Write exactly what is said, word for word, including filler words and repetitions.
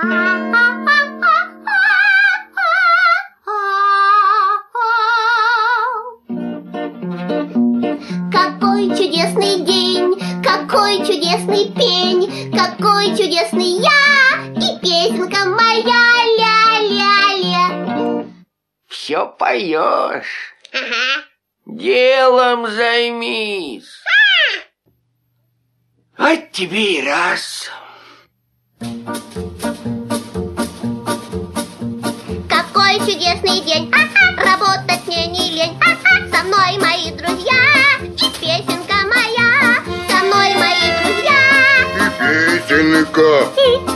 Какой чудесный день, какой чудесный пень, какой чудесный я и песенка моя ля-ля-ля. Все поешь. Ага. Делом займись. А! Вот тебе и раз. Какой чудесный день, работать мне не лень. Со мной мои друзья и песенка моя. Со мной мои друзья И песенка. и